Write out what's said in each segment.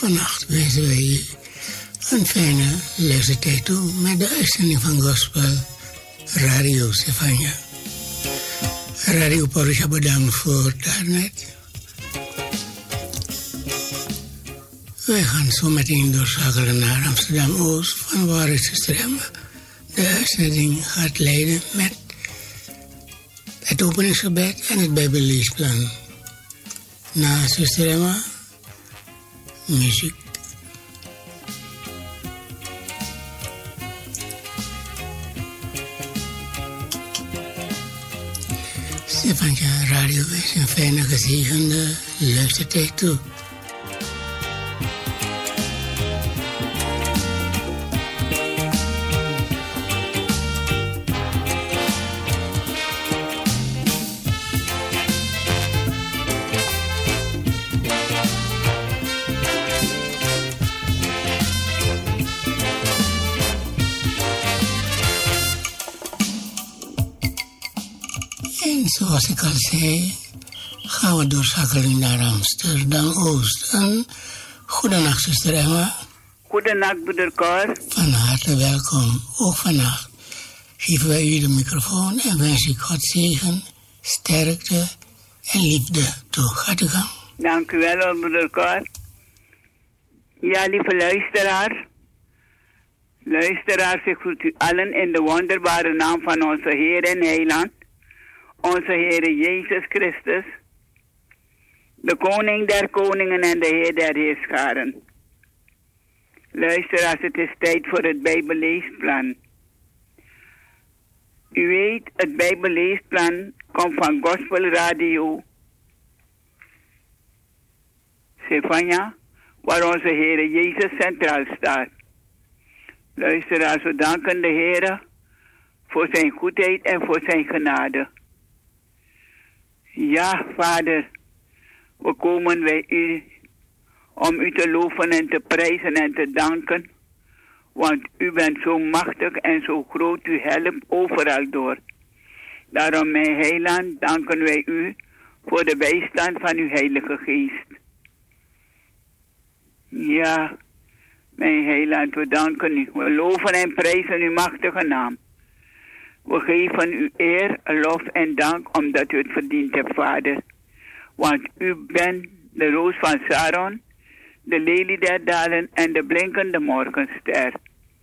vannacht wensen wij u een fijne luistertijd toe met de uitzending van Gospel Radio Stefania. Radio Parousia bedankt voor daarnet. Wij gaan zo meteen doorschakelen naar Amsterdam-Oost, van waar Zuster Emma de uitzending gaat leiden met het openingsgebed en het Bijbelleesplan. Na Zuster Emma, muziek. Stefania Radio is een fijne gezegende luistertijd toe. Zoals ik al zei, gaan we doorschakelen naar Amsterdam-Oost. Goedenacht, zuster Emma. Goedenacht, broeder Cor. Van harte welkom. Ook vannacht geven wij u de microfoon en wens ik God zegen, sterkte en liefde toe. Gaat u gang. Dank u wel, broeder Cor. Ja, lieve luisteraars. Luisteraars, ik groet u allen in de wonderbare naam van onze Heer en Heiland. Onze Heer Jezus Christus, de Koning der Koningen en de Heer der Heerscharen. Luisteraars, het is tijd voor het Bijbelleesplan. U weet, het Bijbelleesplan komt van Gospel Radio Stefania, waar onze Heer Jezus centraal staat. Luisteraars, we danken de Heer voor zijn goedheid en voor zijn genade. Ja, Vader, we komen bij u om u te loven en te prijzen en te danken, want u bent zo machtig en zo groot, u helpt overal door. Daarom, mijn heiland, danken wij u voor de bijstand van uw Heilige Geest. Ja, mijn heiland, we danken u, we loven en prijzen uw machtige naam. We geven u eer, lof en dank omdat u het verdiend hebt, Vader. Want u bent de roos van Sharon, de lelie der dalen en de blinkende morgenster.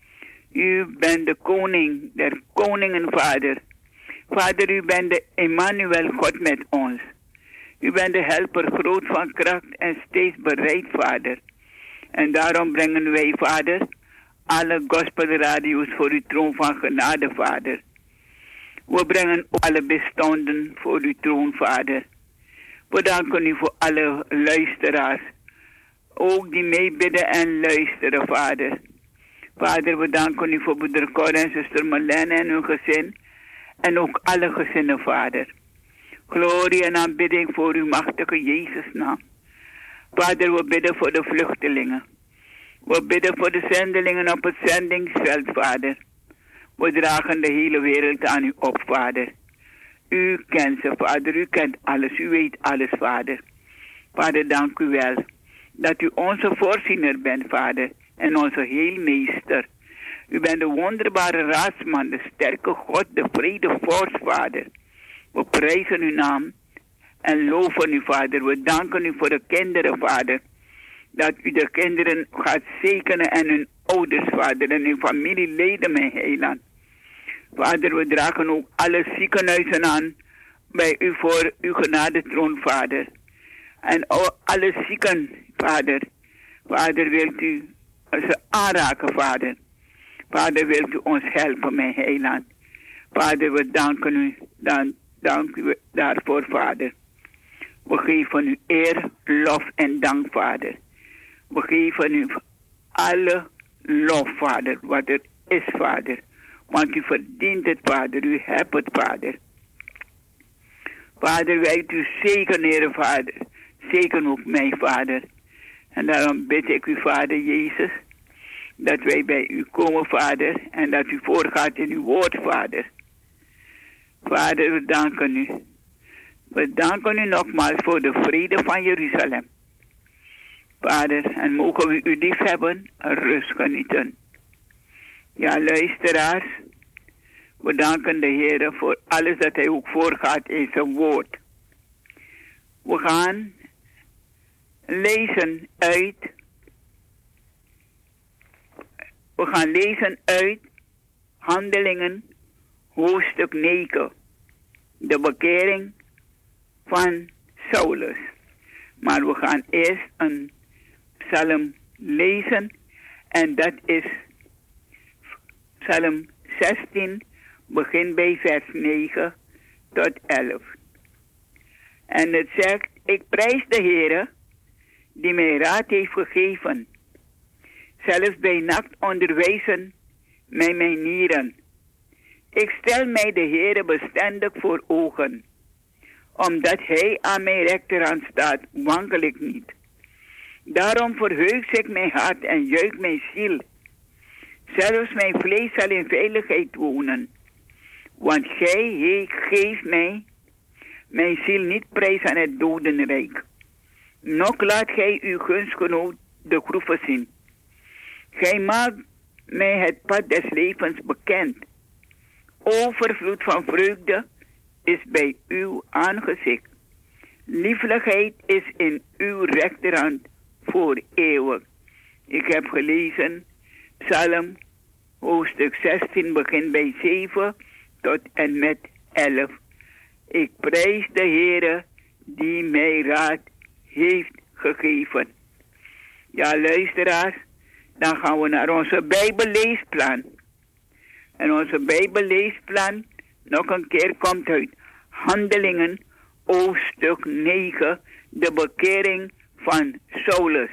U bent de koning der koningen, Vader. Vader, u bent de Emmanuel, God met ons. U bent de helper, groot van kracht en steeds bereid, Vader. En daarom brengen wij, Vader, alle gospelradio's voor uw troon van genade, Vader. We brengen alle bestonden voor uw troon, Vader. We danken u voor alle luisteraars. Ook die meebidden en luisteren, Vader. Vader, we danken u voor broeder Cor en zuster Marlene en hun gezin. En ook alle gezinnen, Vader. Glorie en aanbidding voor uw machtige Jezus naam. Vader, we bidden voor de vluchtelingen. We bidden voor de zendelingen op het zendingsveld, Vader. We dragen de hele wereld aan u op, Vader. U kent ze, Vader. U kent alles. U weet alles, Vader. Vader, dank u wel dat u onze voorziener bent, Vader. En onze heelmeester. U bent de wonderbare raadsman, de sterke God, de vredevorst, Vader. We prijzen uw naam en loven u, Vader. We danken u voor de kinderen, Vader. Dat u de kinderen gaat zegenen en hun ouders, Vader. En hun familieleden, mijn heiland. Vader, we dragen ook alle ziekenhuizen aan bij u voor uw genadetroon, Vader. En alle zieken, Vader. Vader, wilt u ze aanraken, Vader. Vader, wilt u ons helpen, mijn heiland. Vader, we danken u, dank u daarvoor, Vader. We geven u eer, lof en dank, Vader. We geven u alle lof, Vader, wat er is, Vader. Want u verdient het, Vader. U hebt het, Vader. Vader, wij u zegeneren, Vader. Zegen ook mij, Vader. En daarom bid ik u, Vader Jezus, dat wij bij u komen, Vader. En dat u voorgaat in uw woord, Vader. Vader, we danken u. We danken u nogmaals voor de vrede van Jeruzalem. Vader, en mogen we u lief hebben en rust genieten. Ja, luisteraars, we danken de Heer voor alles dat hij ook voorgaat in zijn woord. We gaan lezen uit Handelingen, hoofdstuk 9. De bekering van Saulus. Maar we gaan eerst een psalm lezen. En dat is psalm 16, begin bij vers 9 tot 11. En het zegt, ik prijs de Heere die mij raad heeft gegeven. Zelfs bij nacht onderwijzen mij mijn nieren. Ik stel mij de Heere bestendig voor ogen. Omdat hij aan mijn rechterhand staat, wankel ik niet. Daarom verheugt ik mijn hart en juicht mijn ziel. Zelfs mijn vlees zal in veiligheid wonen. Want gij geeft mij mijn ziel niet prijs aan het dodenrijk. Nog laat gij uw gunstgenoot de groeven zien. Gij maakt mij het pad des levens bekend. Overvloed van vreugde is bij uw aangezicht. Lieflijkheid is in uw rechterhand voor eeuwig. Ik heb gelezen Psalm hoofdstuk 16 begin bij 7 tot en met 11. Ik prijs de Heere die mij raad heeft gegeven. Ja, luisteraars, dan gaan we naar onze Bijbelleesplan. En onze Bijbelleesplan nog een keer komt uit Handelingen, hoofdstuk 9, de bekering van Saulus.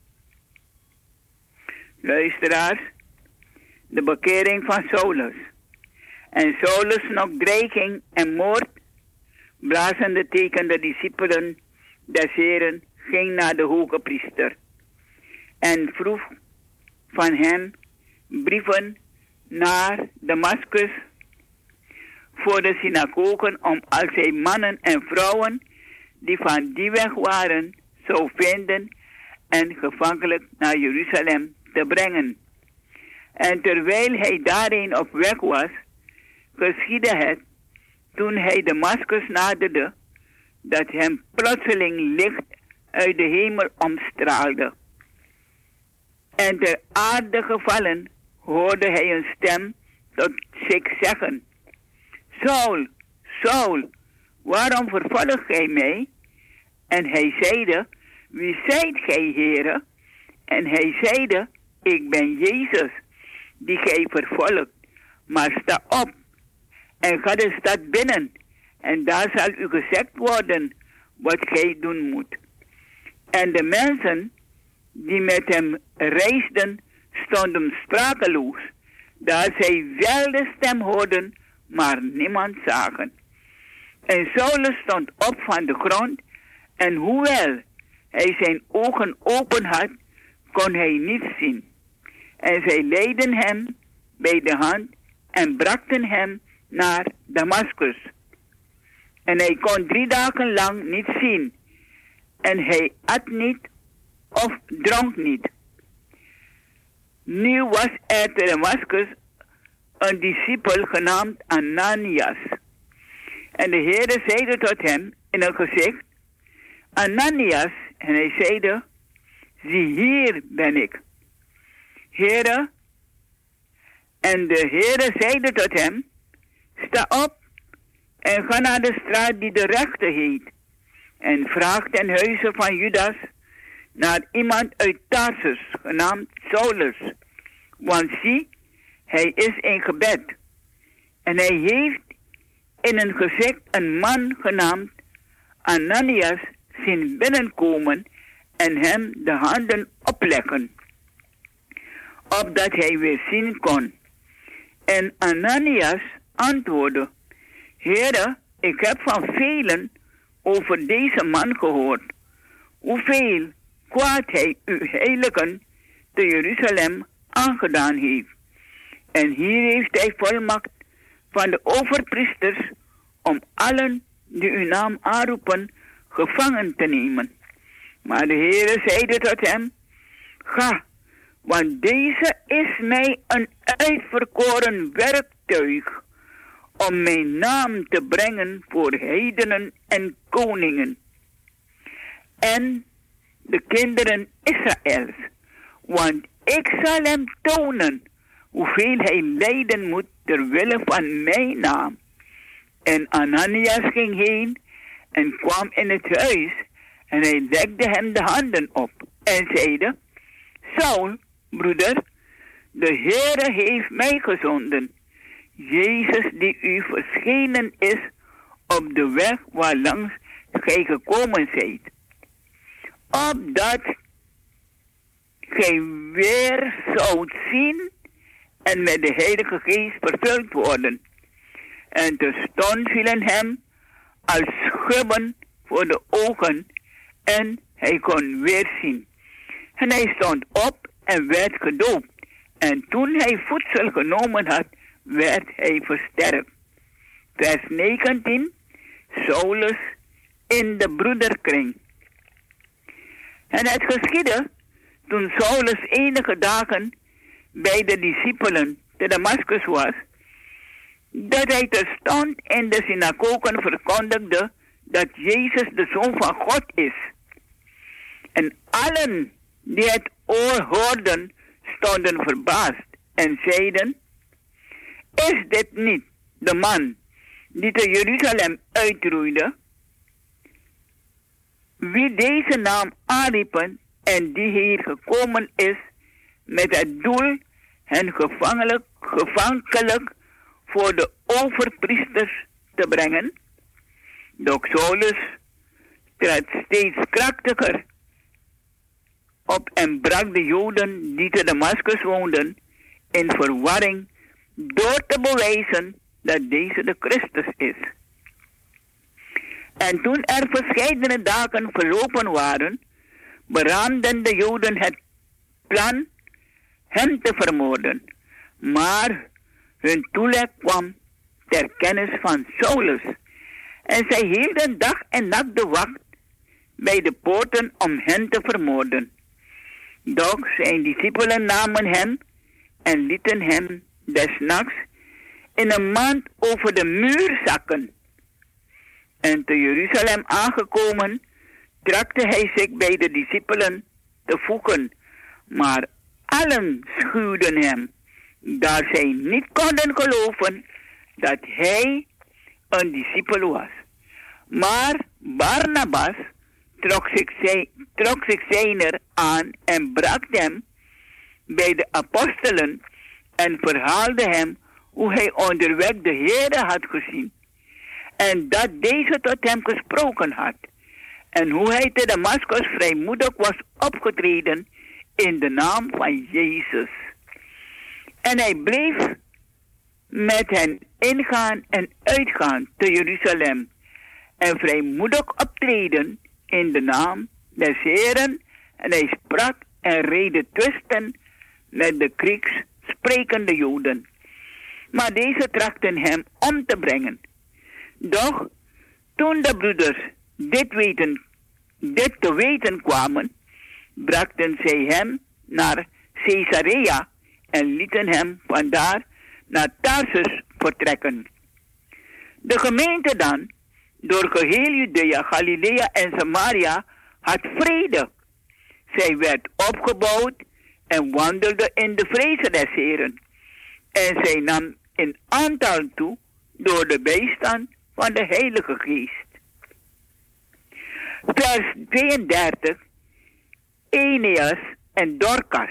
Luisteraars, de bekering van Saulus. En Saulus nog dreiging en moord, blazende teken de discipelen des Heren ging naar de hoge priester. En vroeg van hem brieven naar Damaskus voor de synagogen om als hij mannen en vrouwen die van die weg waren zou vinden en gevankelijk naar Jeruzalem te brengen. En terwijl hij daarheen op weg was, geschiedde het, toen hij Damaskus naderde, dat hem plotseling licht uit de hemel omstraalde. En ter aarde gevallen hoorde hij een stem tot zich zeggen: Saul, Saul, waarom vervolgt gij mij? En hij zeide: Wie zijt gij, Heere? En hij zeide: Ik ben Jezus, die gij vervolgt. Maar sta op en ga de stad binnen, en daar zal u gezegd worden wat gij doen moet. En de mensen die met hem reisden, stonden sprakeloos, daar zij wel de stem hoorden, maar niemand zagen. En Saulus stond op van de grond, en hoewel hij zijn ogen open had, kon hij niets zien. En zij leidden hem bij de hand en brachten hem naar Damaskus. En hij kon 3 dagen lang niet zien, en hij at niet of dronk niet. Nu was er te Damaskus een discipel genaamd Ananias. En de Heere zeide tot hem in een gezicht: Ananias. En hij zeide: Zie, hier ben ik, Heere. En de Heere zeide tot hem: Sta op en ga naar de straat die de rechte heet, en vraag ten huize van Judas naar iemand uit Tarsus, genaamd Saulus. Want zie, hij is in gebed. En hij heeft in een gezicht een man genaamd Ananias zien binnenkomen en hem de handen opleggen, opdat hij weer zien kon. En Ananias antwoordde: Heere, ik heb van velen over deze man gehoord, hoeveel kwaad hij uw heiligen te Jeruzalem aangedaan heeft. En hier heeft hij volmacht van de overpriesters om allen die uw naam aanroepen gevangen te nemen. Maar de Heere zeide tot hem, ga, want deze is mij een uitverkoren werktuig om mijn naam te brengen voor heidenen en koningen en de kinderen Israëls. Want ik zal hem tonen hoeveel hij lijden moet ter wille van mijn naam. En Ananias ging heen en kwam in het huis en hij legde hem de handen op en zeide, Saul, broeder, de Heere heeft mij gezonden, Jezus die u verschenen is op de weg waarlangs gij gekomen zijt, opdat gij weer zoudt zien en met de Heilige Geest vervuld worden. En terstond vielen hem als schubben voor de ogen en hij kon weer zien. En hij stond op en werd gedoopt. En toen hij voedsel genomen had, werd hij versterkt. Vers 19. Saulus in de broederkring. En het geschiedde, toen Saulus enige dagen bij de discipelen te Damascus was, dat hij terstond in de synagogen verkondigde dat Jezus de Zoon van God is. En allen die het hoorden, stonden verbaasd en zeiden, is dit niet de man die te Jeruzalem uitroeide, wie deze naam aanriepen en die hier gekomen is met het doel hen gevankelijk voor de overpriesters te brengen? Doch Saulus trad steeds krachtiger op en brak de Joden die te Damascus woonden in verwarring door te bewijzen dat deze de Christus is. En toen er verscheidene dagen verlopen waren, beraamden de Joden het plan hem te vermoorden. Maar hun toeleg kwam ter kennis van Saulus. En zij hielden dag en nacht de wacht bij de poorten om hen te vermoorden. Doch zijn discipelen namen hem en lieten hem des nachts in een mand over de muur zakken. En te Jeruzalem aangekomen, trachtte hij zich bij de discipelen te voegen, maar allen schuwden hem, daar zij niet konden geloven dat hij een discipel was. Maar Barnabas trok zich zijner aan en bracht hem bij de apostelen en verhaalde hem hoe hij onderweg de Heere had gezien en dat deze tot hem gesproken had en hoe hij te Damascus vrijmoedig was opgetreden in de naam van Jezus. En hij bleef met hen ingaan en uitgaan te Jeruzalem en vrijmoedig optreden in de naam des Heeren, en hij sprak en rede twisten met de Grieks sprekende Joden. Maar deze trachtten hem om te brengen. Doch toen de broeders dit te weten kwamen, brachten zij hem naar Caesarea en lieten hem vandaar naar Tarsus vertrekken. De gemeente dan, door geheel Judea, Galilea en Samaria, had vrede. Zij werd opgebouwd en wandelde in de vrezen des Heren. En zij nam in aantal toe door de bijstand van de Heilige Geest. Vers 32. Eneas en Dorcas.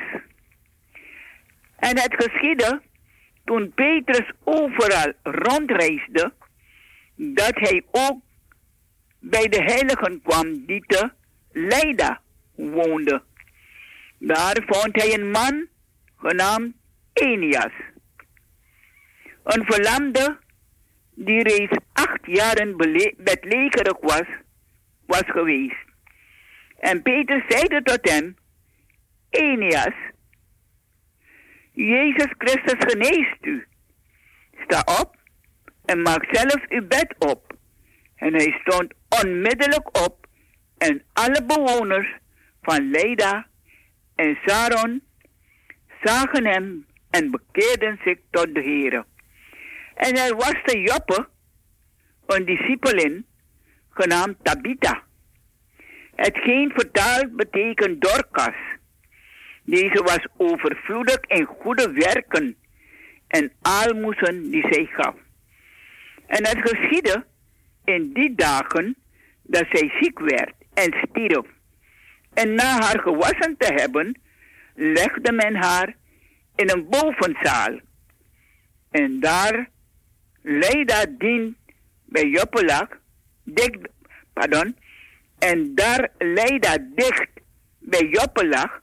En het geschiedde, toen Petrus overal rondreisde, dat hij ook bij de heiligen kwam die te Lydda woonde. Daar vond hij een man genaamd Eneas, een verlamde die reeds 8 jaren bedlegerig was geweest. En Petrus zeide tot hem, Eneas, Jezus Christus geneest u. Sta op en maak zelf uw bed op. En hij stond onmiddellijk op en alle bewoners van Leida en Saron zagen hem en bekeerden zich tot de Heere. En er was te Joppe een discipelin genaamd Tabitha, hetgeen vertaald betekent Dorcas. Deze was overvloedig in goede werken en aalmoezen die zij gaf. En het geschiedde in die dagen dat zij ziek werd en stierf. En na haar gewassen te hebben, legde men haar in een bovenzaal. En daar Leida dien bij Joppe lag, en daar Leida dicht bij Joppe lag,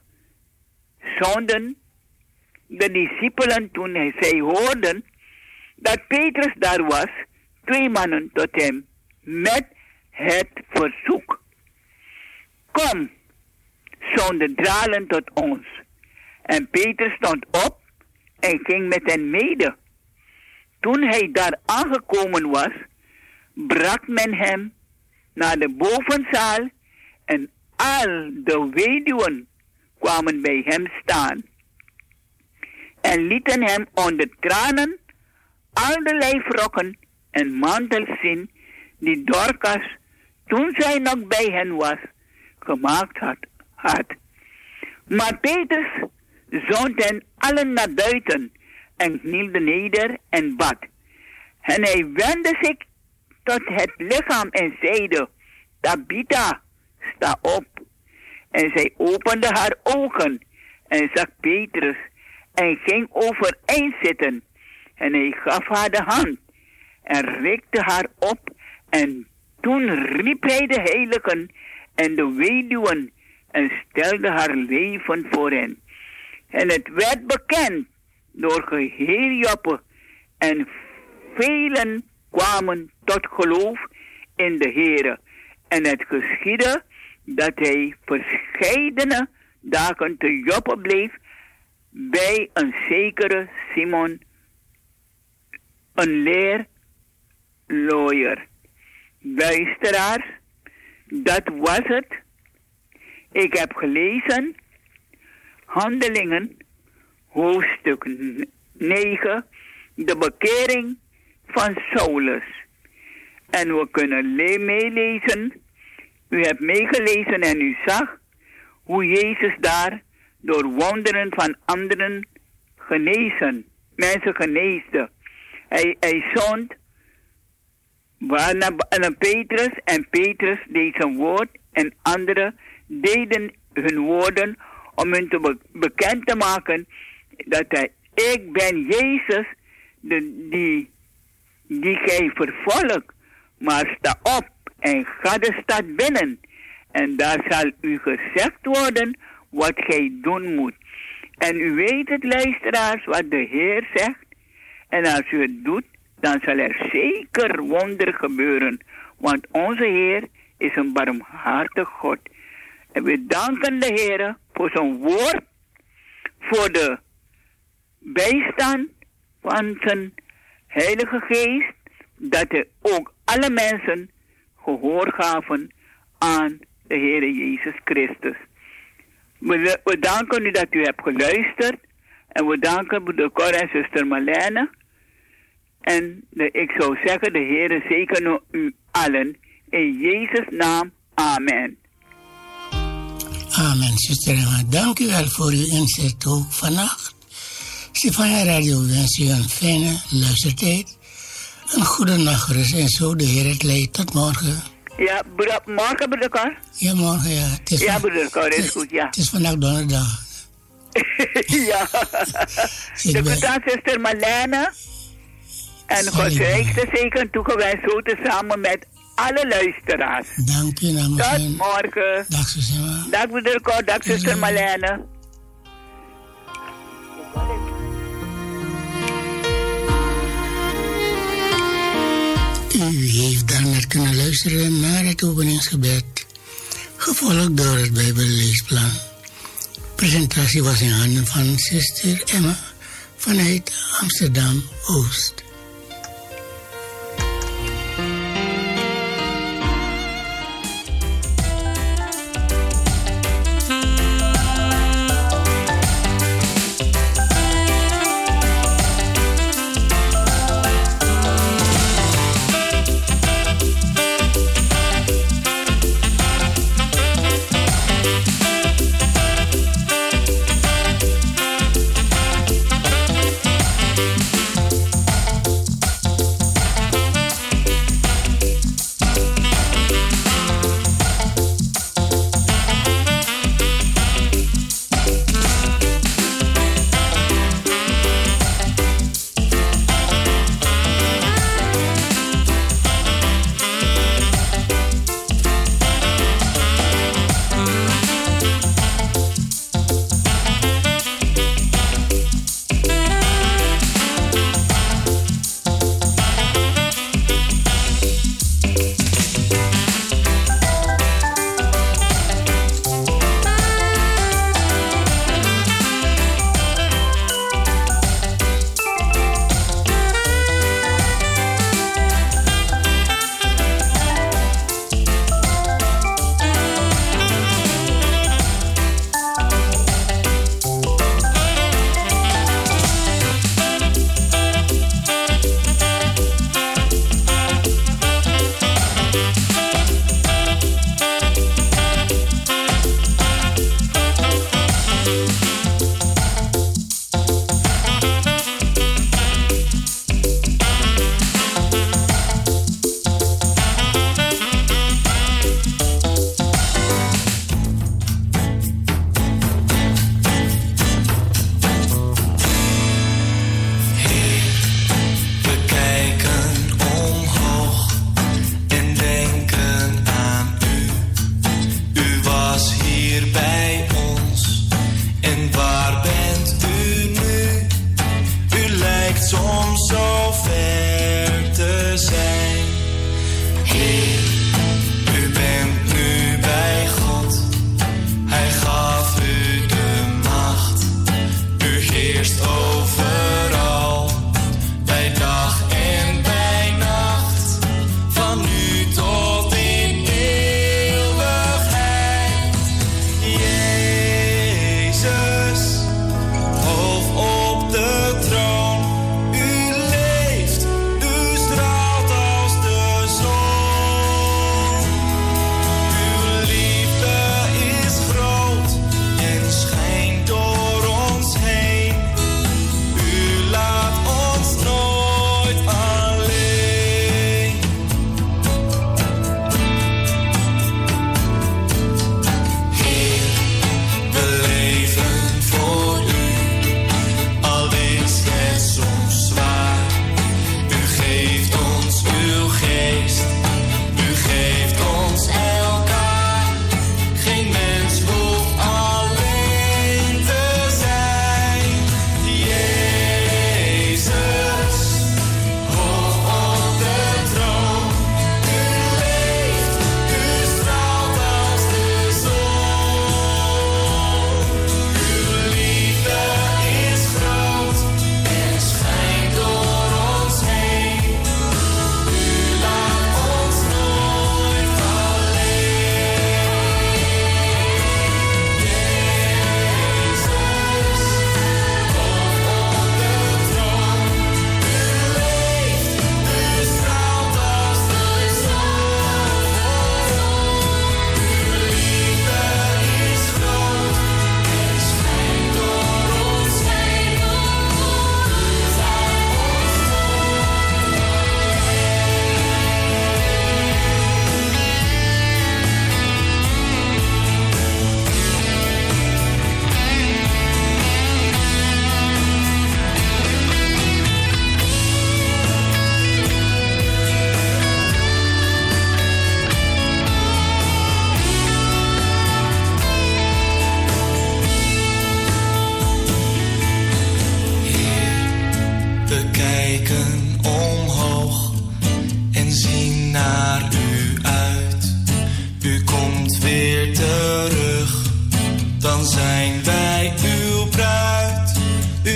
zonden de discipelen toen zij hoorden dat Petrus daar was, 2 mannen tot hem met het verzoek: kom, zonden dralen tot ons. En Petrus stond op en ging met hen mede. Toen hij daar aangekomen was, bracht men hem naar de bovenzaal en al de weduwen kwamen bij hem staan en lieten hem onder tranen al de lijfrokken en mantels zien die Dorcas, toen zij nog bij hen was, gemaakt had. Maar Petrus zond hen allen naar buiten en knielde neder en bad. En hij wendde zich tot het lichaam en zeide: Tabitha, sta op. En zij opende haar ogen en zag Petrus en ging overeind zitten. En hij gaf haar de hand en richtte haar op. En toen riep hij de heiligen en de weduwen en stelde haar leven voor hen. En het werd bekend door geheel Joppe en velen kwamen tot geloof in de Heere. En het geschiedde dat hij verscheidene dagen te Joppe bleef bij een zekere Simon, een leerlooier. Luisteraars, dat was het. Ik heb gelezen Handelingen, hoofdstuk 9, de bekering van Saulus. En we kunnen meelezen. U hebt meegelezen en u zag hoe Jezus daar door wonderen van anderen mensen geneesde. Hij zond naar Petrus en Petrus deed zijn woord en anderen deden hun woorden om hun te bekend te maken dat ik ben Jezus die gij vervolgt, maar sta op en ga de stad binnen en daar zal u gezegd worden wat gij doen moet. En u weet het, luisteraars, wat de Heer zegt. En als u het doet, dan zal er zeker wonder gebeuren. Want onze Heer is een barmhartig God. En we danken de Heer voor zijn woord, voor de bijstand van zijn Heilige Geest, dat hij ook alle mensen gehoor gaven aan de Heer Jezus Christus. We danken u dat u hebt geluisterd. En we danken broeder Cor en zuster Marlene. En ik zou zeggen, de Heer zegene u allen. In Jezus' naam, amen. Amen, zuster Emma. Dank u wel voor uw inzet ook vannacht. Stefania Radio wens u een fijne luistertijd. Een goede nachtrust en zo de Heer het leidt. Tot morgen. Ja, morgen broeder Cor? Ja, morgen ja. Ja, broeder Cor, is goed, ja. Het is vandaag donderdag. Ja. De bedankt zuster Marlene. En God rijkste zeker toegewenst zo tezamen met alle luisteraars. Dank u namens tot morgen. Dag zuster. Dag broeder Cor, dag zuster Marlene. U heeft daarnet kunnen luisteren naar het openingsgebed, gevolgd door het Bijbelleesplan. Presentatie was in handen van zuster Emma vanuit Amsterdam-Oost.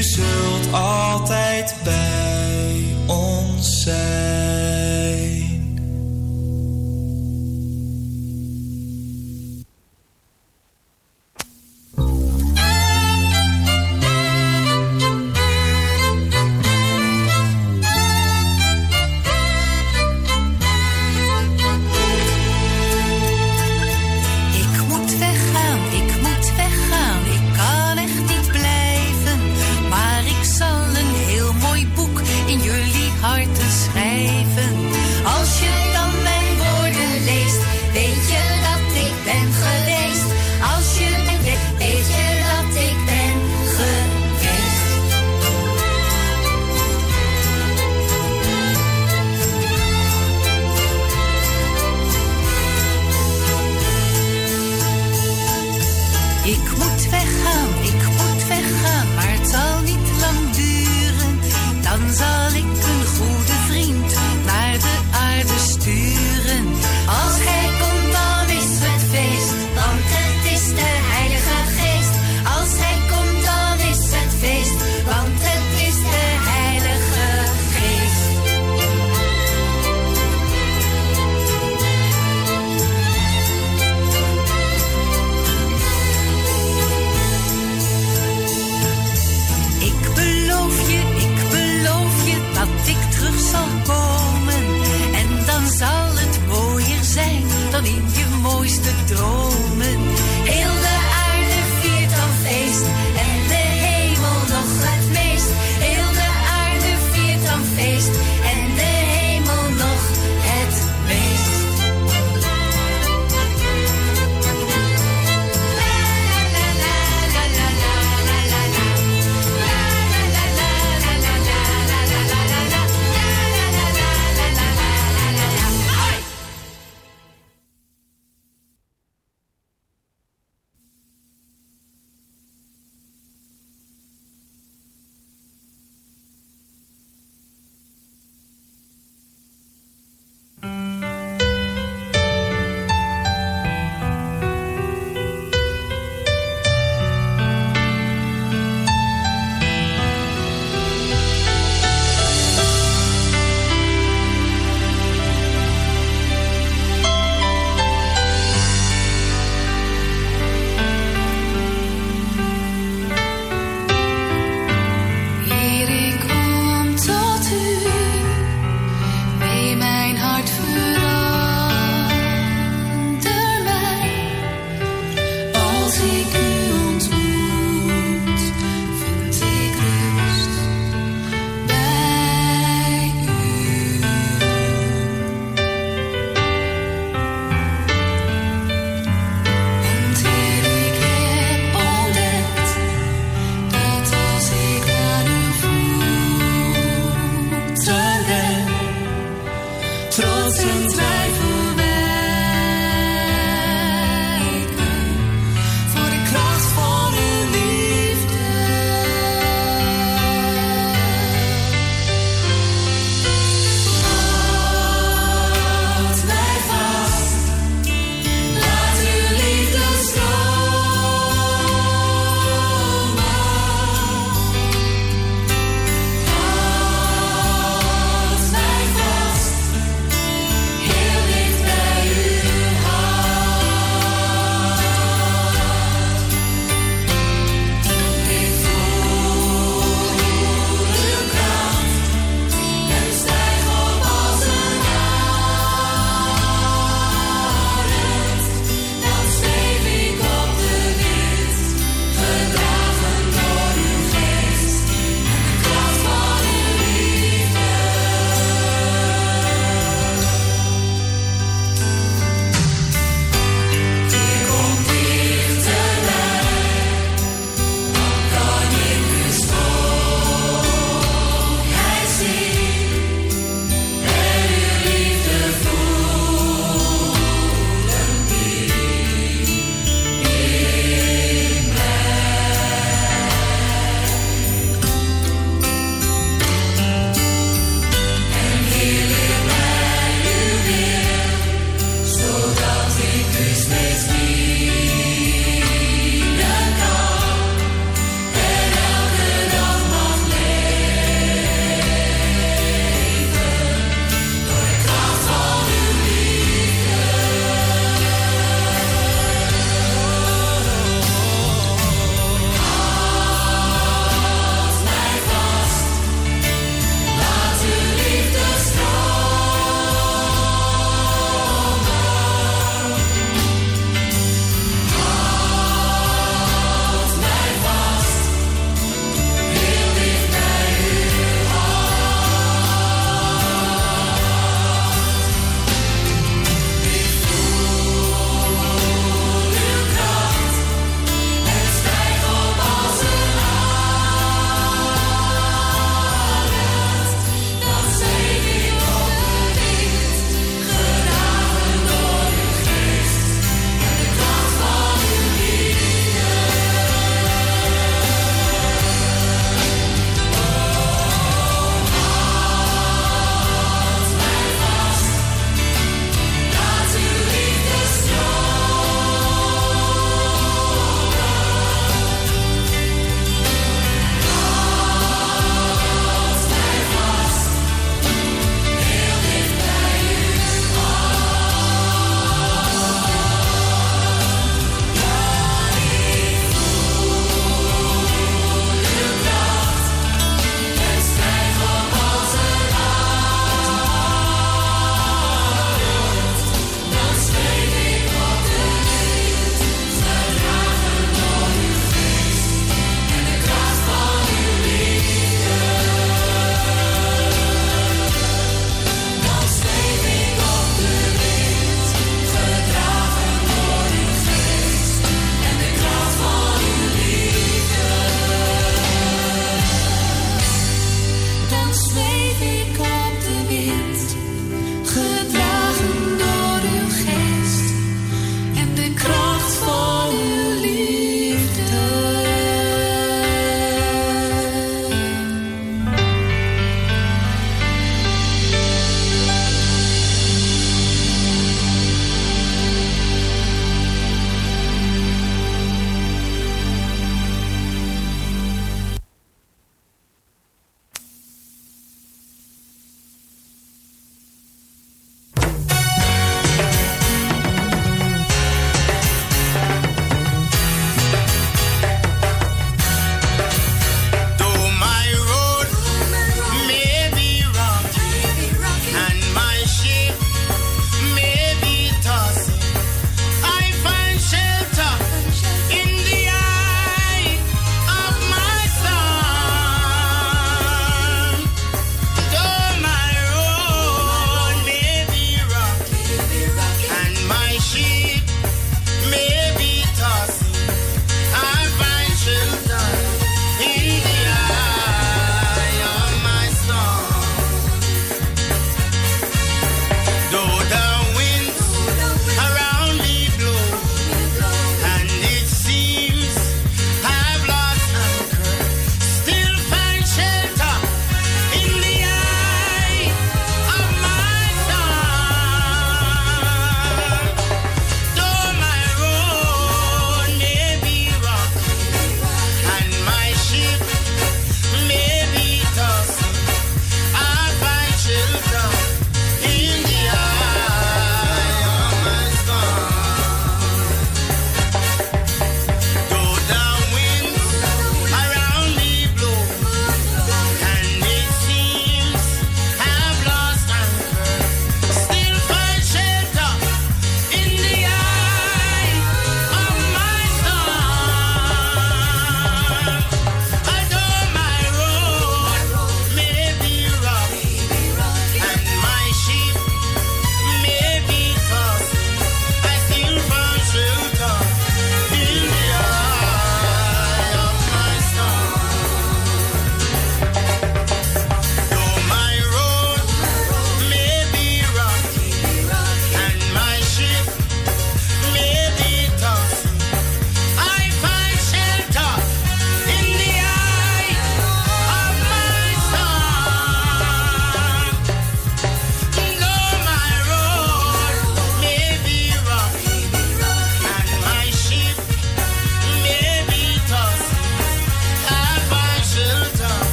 U zult altijd bij ons zijn. Harten schrijven.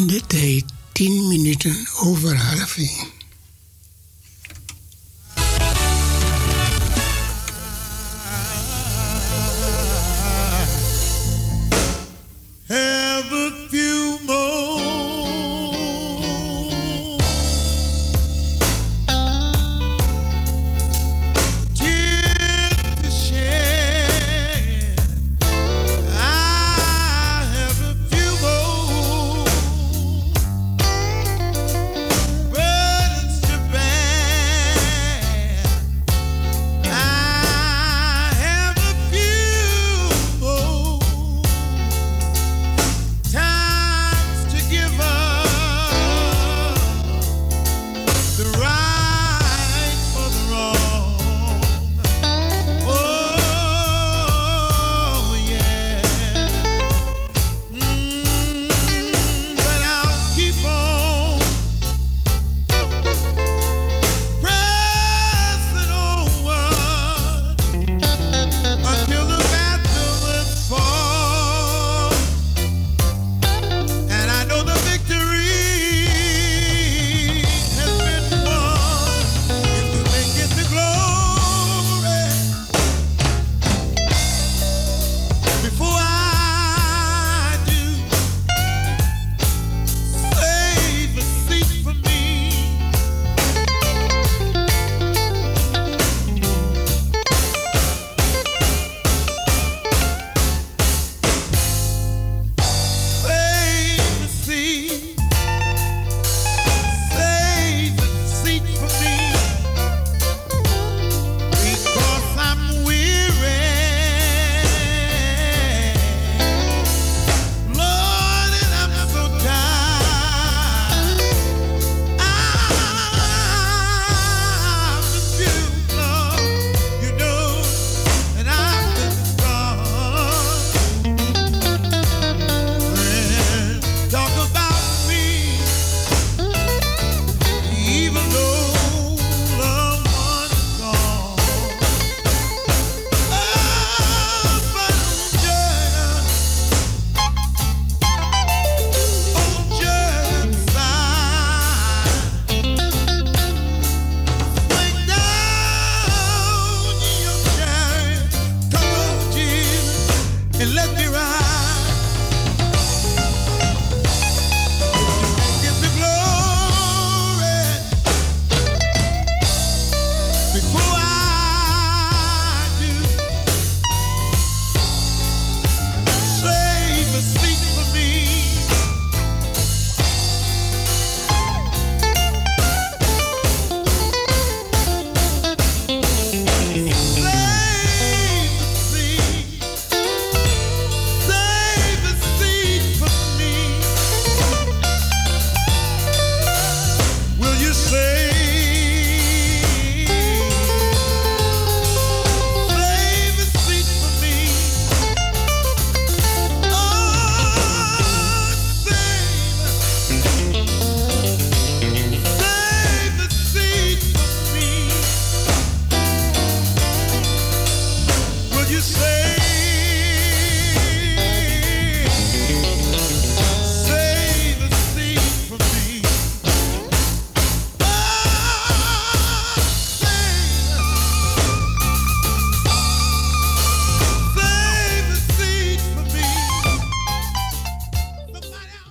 De tijd 10 minuten over 12:30. Have a few more tears to shed. I have a few more burdens to bear. I have a few more times to give up the right for the wrong. Oh yeah. But I'll keep on pressing onward until the battle is fought. And I know the victory has been won. If you make it to glory, before I do, save a seat for me. Save a seat. Save a seat for me, because I'm weary, Lord, and I'm so tired. I've been used, Lord, you know, and I've been strong. Friends, talk about me. Even though loved ones gone, but on Jordan's side, swing down your chariot, come on, Jesus, and let me ride. Get the glory before I do. Save a seat for me. Save a seat for me. Will you save a seat for me? Oh, save a seat for me. Will you save a seat for me? Oh, save a seat for me. Somebody else.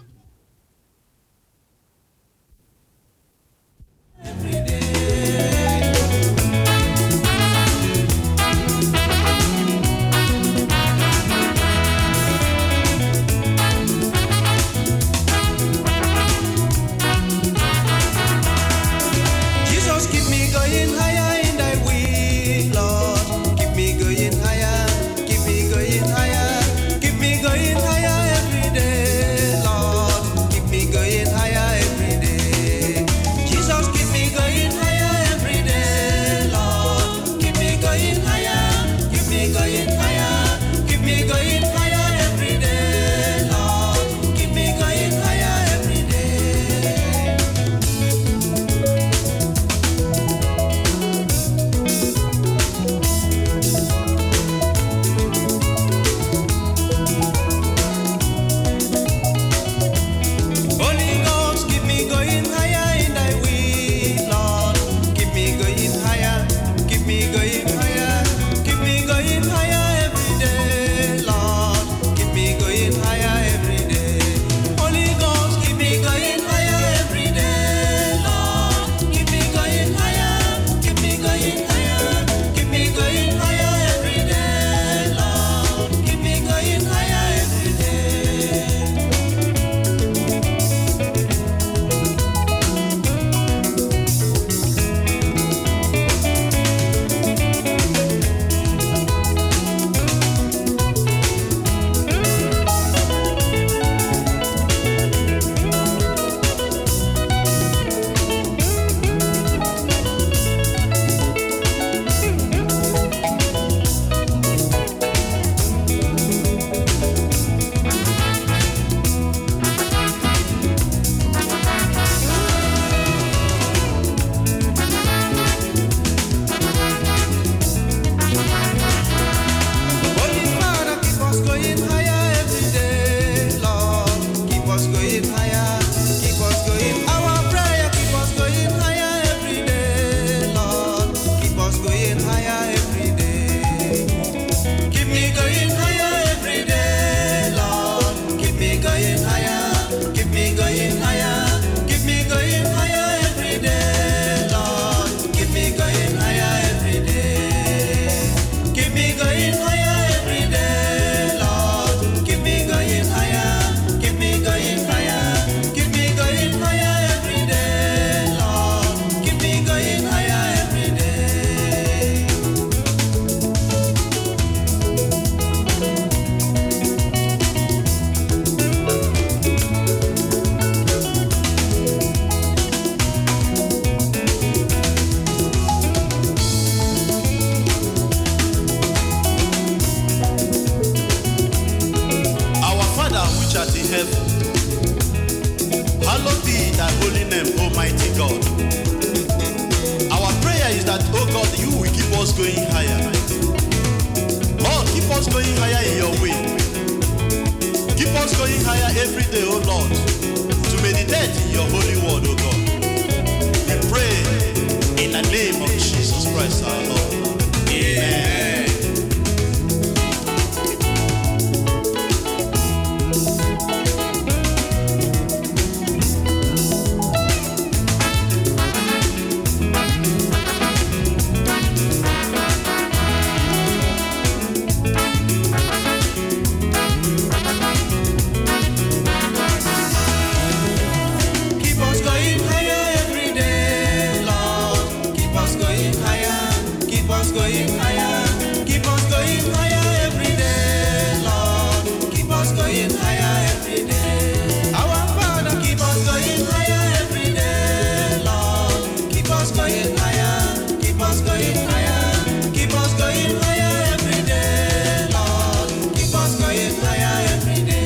going higher every day, Lord. Keep me going higher, keep me going higher, keep me going higher every day, Lord. Keep me going higher every day. Our Father which art in heaven, hallowed be thy holy name, Almighty God. Our prayer is that, oh God, you will keep us going higher. Lord, keep us going higher in your way. Keep us going higher every day, oh Lord, to meditate in your holy word, oh God. We pray in the name of Jesus Christ our Lord. Amen. Keep us going higher every day, Lord. Keep us going higher, keep us going higher, keep us going higher every day, Lord. Keep us going higher every day. Our Father, keep us going higher every day, Lord. Keep us going higher, keep us going higher, keep us going higher every day, Lord. Keep us going higher every day.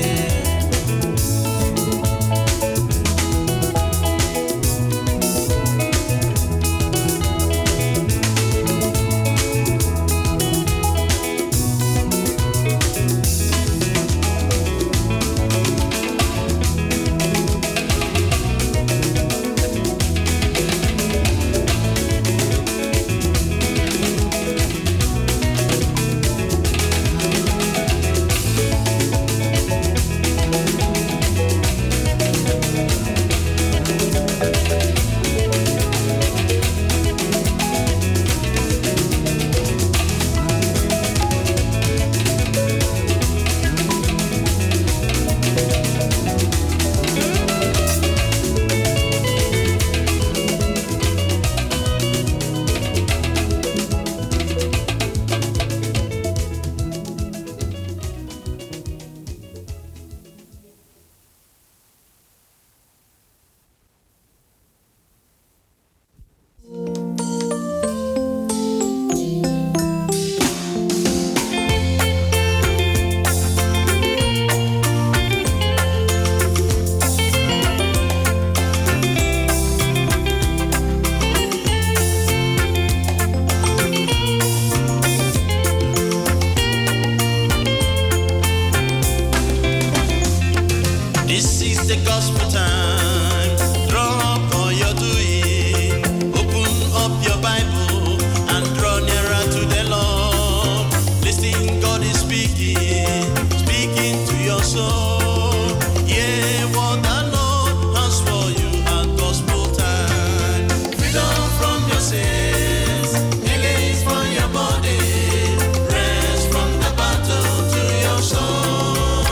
This is the gospel time. Drop all you're doing. Open up your Bible and draw nearer to the Lord. Listen, God is speaking, speaking to your soul. Yeah, what the Lord has for you at gospel time. Freedom from your sins, healing for your body, rest from the battle to your soul.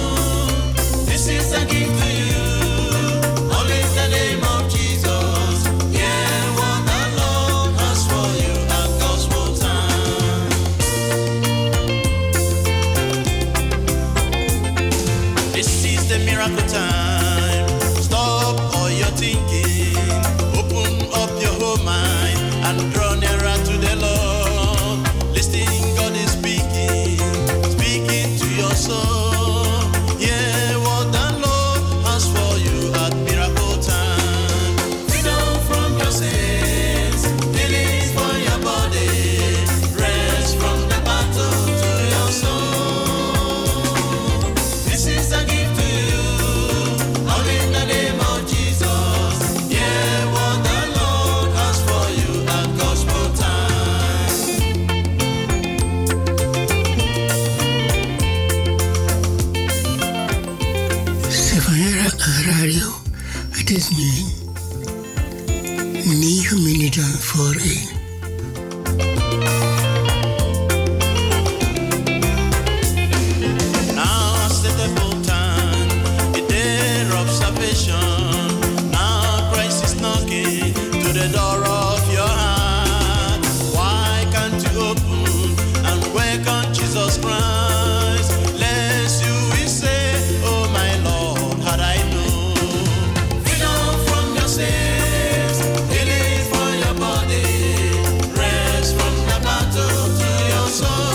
This is a gift to you, all in the name of Jesus. Yeah, what the Lord has for you at gospel time. This is the miracle time. Stop all your thinking, open up your whole mind and draw nearer to the Lord. Listen, God is speaking, speaking to your soul. Yeah, what the Lord has for you at miracle time. Freedom from your sins, healing for your body, rest from the battle to your soul. This is a gift to you, all in the name of Jesus. Yeah, what the Lord has for you at gospel time. Stefania Radio, het is nu 9 minuten voor 1. Jesus Christ. Lest you will say, oh my Lord, had I known. Freedom from your sins, healing for your body, rest from the battle to your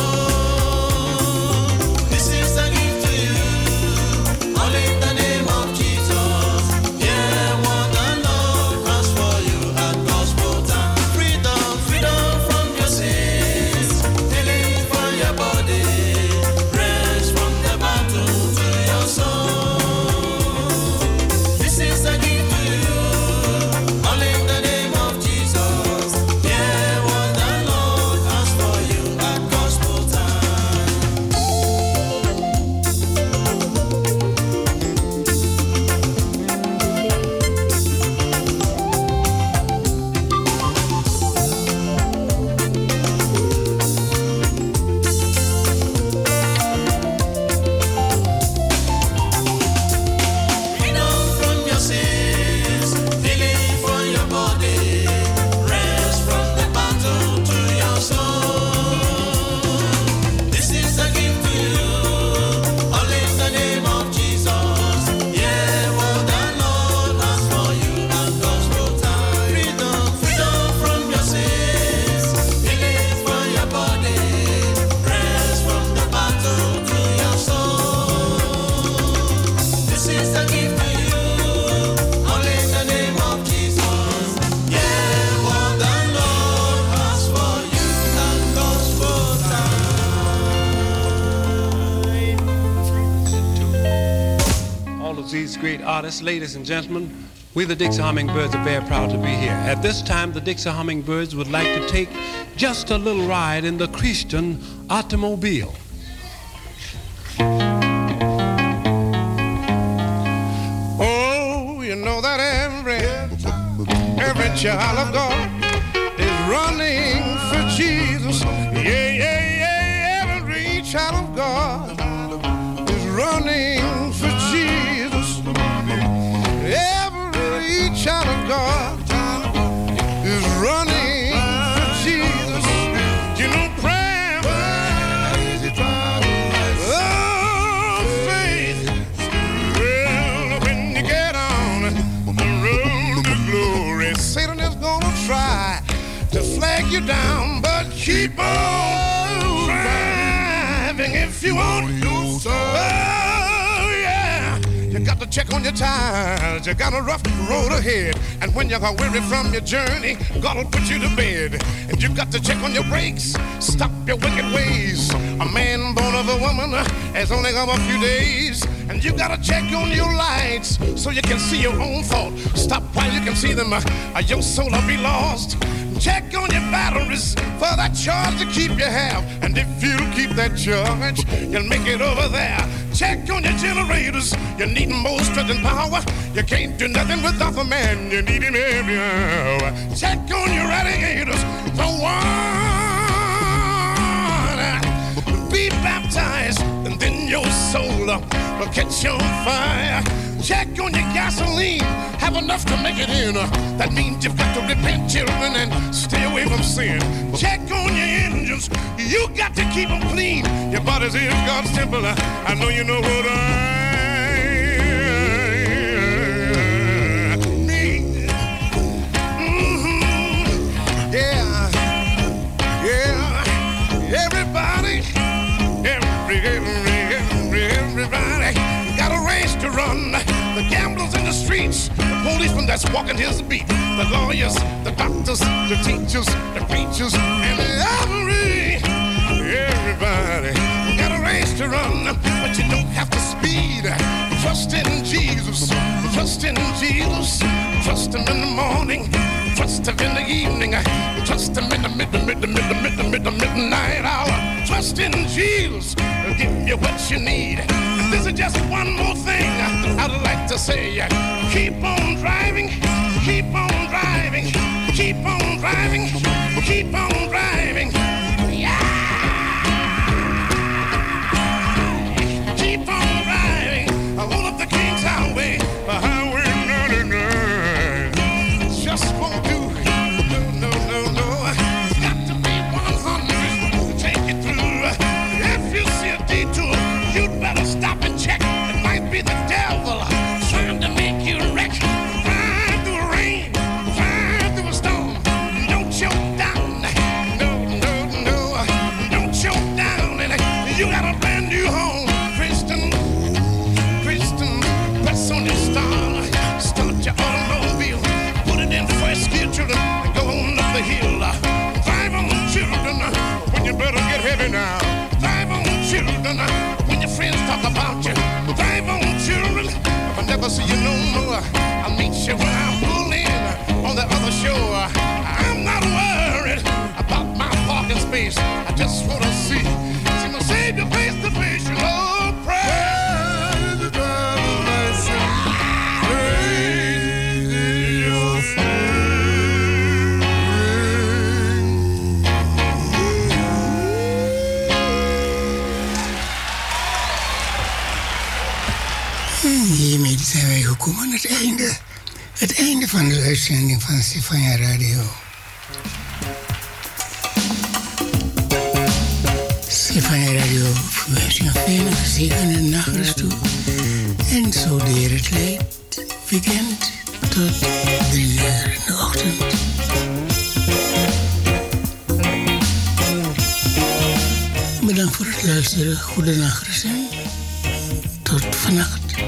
soul. This is a gift to you, all in the name of Jesus. Yeah, what the Lord has for you at gospel time. Freedom, freedom from your sins, healing for your body, rest from the battle to your soul. This is a gift to you, all in the name of Jesus. Yeah, what the Lord has for you at gospel time. Freedom from your sins, healing for your body, rest from the battle to your soul. This is a gift to you, all in the name of Jesus. Yeah, what the Lord has for you at gospel time. Freedom, freedom from your sins, healing for your body, rest from the battle to your soul. This is a gift to you, all in the name of Jesus. Yeah, what the Lord has for you at gospel time. All of these great artists, ladies and gentlemen, we the Dixie Hummingbirds are very proud to be here. At this time, the Dixie Hummingbirds would like to take just a little ride in the Christian automobile. Oh, you know that every child of God is running for Jesus. Yeah, yeah, yeah. Every child of God is running for Jesus. Every child of God is running for Jesus. You know, prayer, oh, faith. Well, when you get on the road to glory, Satan is gonna try to flag you down, but keep on driving if you want. Oh, yeah. You got to check on your tires. You got a rough road ahead. And when you're weary from your journey, God will put you to bed. And you got to check on your brakes. Stop your wicked ways. A man born of a woman has only come a few days. And you got to check on your lights so you can see your own fault. Stop while you can see them. Your soul will be lost. Check on your batteries for that charge to keep you have. And if you keep that charge, you'll make it over there. Check on your generators. You need more strength and power. You can't do nothing without the man. You need him every hour. Check on your radiators. The one be baptized, and then your soul will catch on fire. Check on your gasoline, have enough to make it in. That means you've got to repent, children, and stay away from sin. Check on your engines, you got to keep them clean. Your body's in God's temple, I know you know what I mean. Yeah, yeah, everybody, everybody got a race to run. The gamblers in the streets, the policeman that's walking his beat, the lawyers, the doctors, the teachers, the preachers, and everybody got a race to run, but you don't have to speed. Trust in Jesus, trust in Jesus, trust him in the morning, trust him in the evening, trust him in the midnight hour. Trust in Jesus, he'll give you what you need. This is just one more thing I'd like to say. Keep on driving, keep on driving, keep on driving, keep on driving. Yeah! Keep on driving, on up the King's Highway, the Highway 99. Just won't do. No. It's got to be 100 to take you through. If children. When your friends talk about you, they want children. If I never see you no more, I'll meet you when I pull in on the other shore. I'm not worried about my parking space. I just want to see my Savior face to face. You know, praise the revelation. Praise your Hiermee zijn wij gekomen aan het einde van de uitzending van Stefania Radio. Stefania Radio verwijst je een fijne, gezegende nachtrust toe. En zo deer het leidt weekend tot 3 uur in de ochtend. Bedankt voor het luisteren. Goede nachtrust en tot vannacht.